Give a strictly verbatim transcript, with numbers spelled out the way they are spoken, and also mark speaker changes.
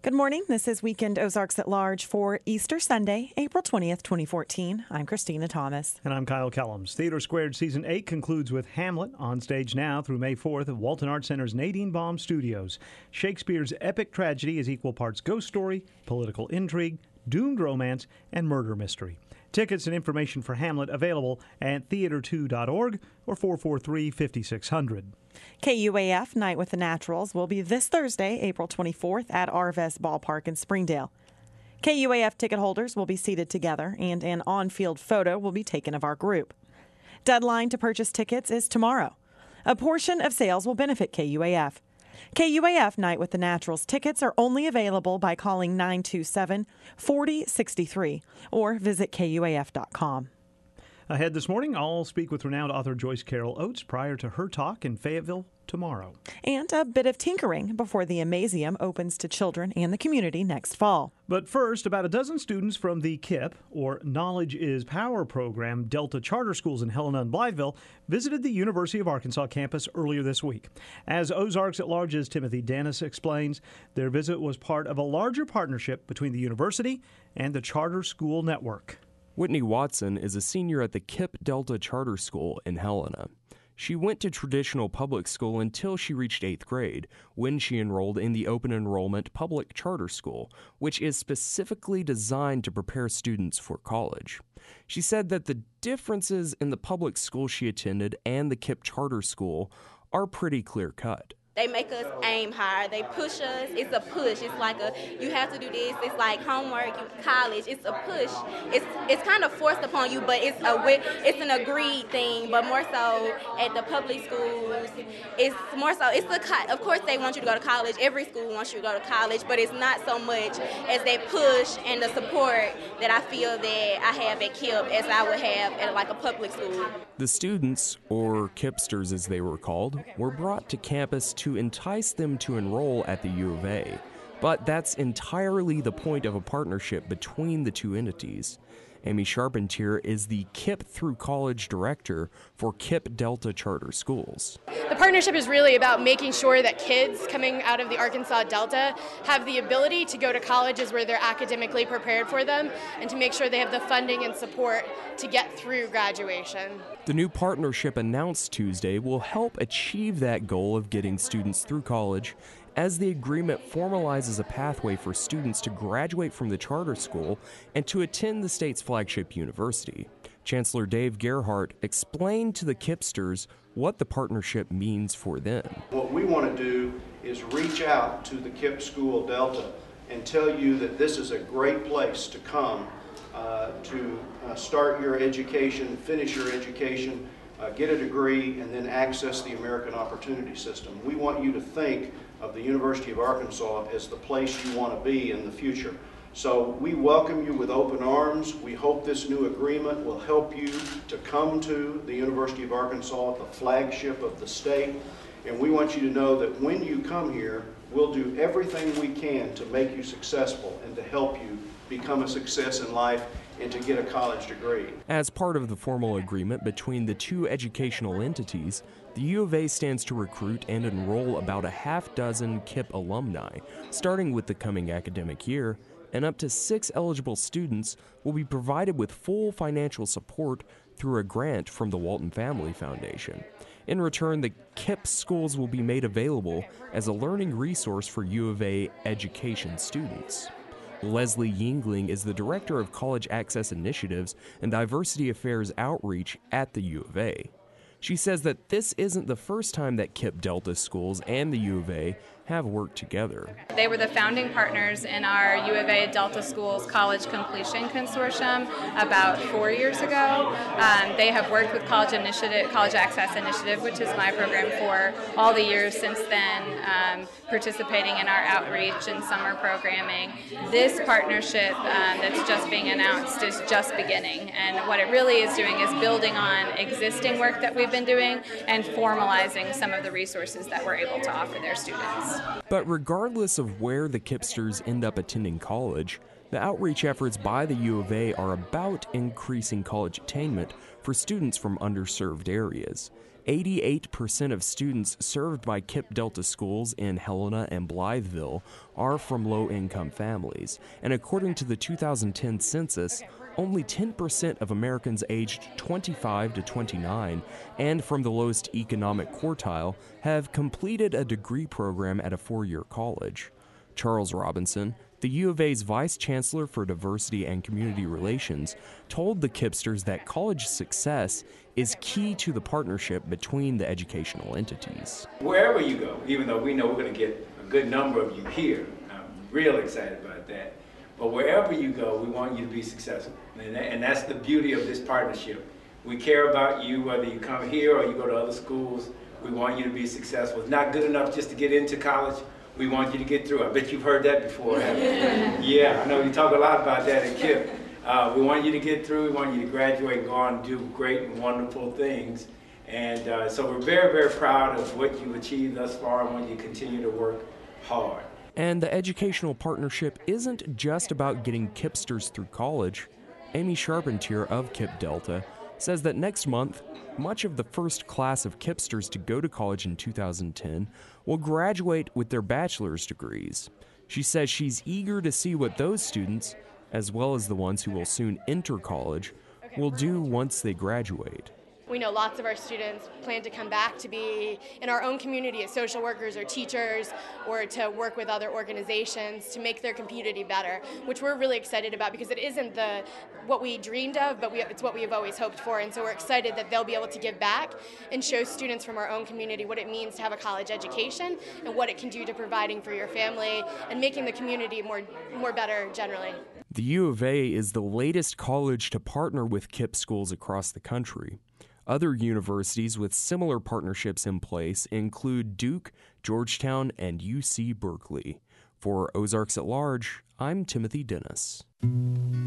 Speaker 1: Good morning. This is Weekend Ozarks at Large for Easter Sunday, April twentieth, twenty fourteen. I'm Christina Thomas.
Speaker 2: And I'm Kyle Kellums. Theater Squared Season eight concludes with Hamlet on stage now through May fourth at Walton Art Center's Nadine Baum Studios. Shakespeare's epic tragedy is equal parts ghost story, political intrigue, doomed romance, and murder mystery. Tickets and information for Hamlet available at theater two dot org or four four three, five six zero zero.
Speaker 1: K U A F Night with the Naturals will be this Thursday, April twenty-fourth at Arvest Ballpark in Springdale. K U A F ticket holders will be seated together and an on-field photo will be taken of our group. Deadline to purchase tickets is tomorrow. A portion of sales will benefit K U A F. K U A F Night with the Naturals tickets are only available by calling nine two seven, four zero six three or visit K U A F dot com.
Speaker 2: Ahead this morning, I'll speak with renowned author Joyce Carol Oates prior to her talk in Fayetteville tomorrow.
Speaker 1: And a bit of tinkering before the Amazeum opens to children and the community next fall.
Speaker 2: But first, about a dozen students from the K I P, or Knowledge is Power program, Delta Charter Schools in Helena and Blytheville, visited the University of Arkansas campus earlier this week. As Ozarks at Large's Timothy Dennis explains, their visit was part of a larger partnership between the university and the Charter School Network.
Speaker 3: Whitney Watson is a senior at the K I P Delta Charter School in Helena. She went to traditional public school until she reached eighth grade, when she enrolled in the open enrollment public charter school, which is specifically designed to prepare students for college. She said that the differences in the public school she attended and the K I P charter school are pretty clear-cut.
Speaker 4: They make us aim higher. They push us. It's a push. It's like a, you have to do this. It's like homework, college. It's a push. It's it's kind of forced upon you, but it's a it's an agreed thing. But more so at the public schools, it's more so. It's a of course they want you to go to college. Every school wants you to go to college, but it's not so much as that push and the support that I feel that I have at K I P as I would have at like a public school.
Speaker 3: The students, or KIPsters as they were called, were brought to campus to to entice them to enroll at the U of A. But that's entirely the point of a partnership between the two entities. Amy Charpentier is the K I P through College Director for K I P Delta Charter Schools.
Speaker 5: The partnership is really about making sure that kids coming out of the Arkansas Delta have the ability to go to colleges where they're academically prepared for them and to make sure they have the funding and support to get through graduation.
Speaker 3: The new partnership announced Tuesday will help achieve that goal of getting students through college, as the agreement formalizes a pathway for students to graduate from the charter school and to attend the state's flagship university. Chancellor Dave Gerhardt explained to the KIPsters what the partnership means for them.
Speaker 6: What we want to do is reach out to the K I P School Delta and tell you that this is a great place to come uh, to uh, start your education, finish your education, uh, get a degree, and then access the American Opportunity System. We want you to think of the University of Arkansas as the place you want to be in the future. So we welcome you with open arms. We hope this new agreement will help you to come to the University of Arkansas, the flagship of the state. And we want you to know that when you come here, we'll do everything we can to make you successful and to help you become a success in life and to get a college degree.
Speaker 3: As part of the formal agreement between the two educational entities, the U of A stands to recruit and enroll about a half dozen K I P alumni, starting with the coming academic year, and up to six eligible students will be provided with full financial support through a grant from the Walton Family Foundation. In return, the K I P schools will be made available as a learning resource for U of A education students. Leslie Yingling is the Director of College Access Initiatives and Diversity Affairs Outreach at the U of A. She says that this isn't the first time that K I P Delta schools and the U of A have worked together.
Speaker 7: They were the founding partners in our U of A Delta Schools College Completion Consortium about four years ago. Um, they have worked with College Initiative, College Access Initiative, which is my program, for all the years since then, um, participating in our outreach and summer programming. This partnership um, that's just being announced is just beginning, and what it really is doing is building on existing work that we've been doing and formalizing some of the resources that we're able to offer their students.
Speaker 3: But regardless of where the KIPsters end up attending college, The outreach efforts by the U of A are about increasing college attainment for students from underserved areas. eighty-eight percent of students served by KIPP Delta schools in Helena and Blytheville are from low-income families, and according to the two thousand ten census, only ten percent of Americans aged twenty-five to twenty-nine and from the lowest economic quartile have completed a degree program at a four-year college. Charles Robinson, the U of A's Vice Chancellor for Diversity and Community Relations, told the KIPPsters that college success is key to the partnership between the educational entities.
Speaker 8: Wherever you go, even though we know we're going to get a good number of you here, I'm real excited about that, but wherever you go, we want you to be successful. And, that, and that's the beauty of this partnership. We care about you, whether you come here or you go to other schools. We want you to be successful. It's not good enough just to get into college. We want you to get through. I bet you've heard that before, haven't you? Yeah, I know you talk a lot about that at KIPP. Uh, we want you to get through. We want you to graduate and go on and do great and wonderful things. And uh, so we're very, very proud of what you've achieved thus far and want you to continue to work hard.
Speaker 3: And the educational partnership isn't just about getting KIPPsters through college. Amy Charpentier of KIPP Delta says that next month, much of the first class of KIPPsters to go to college in two thousand ten will graduate with their bachelor's degrees. She says she's eager to see what those students, as well as the ones who will soon enter college, will do once they graduate.
Speaker 5: We know lots of our students plan to come back to be in our own community as social workers or teachers, or to work with other organizations to make their community better, which we're really excited about because it isn't the what we dreamed of, but we, it's what we have always hoped for. And so we're excited that they'll be able to give back and show students from our own community what it means to have a college education and what it can do to providing for your family and making the community more, more better generally.
Speaker 3: The U of A is the latest college to partner with KIPP schools across the country. Other universities with similar partnerships in place include Duke, Georgetown, and U C Berkeley. For Ozarks at Large, I'm Timothy Dennis.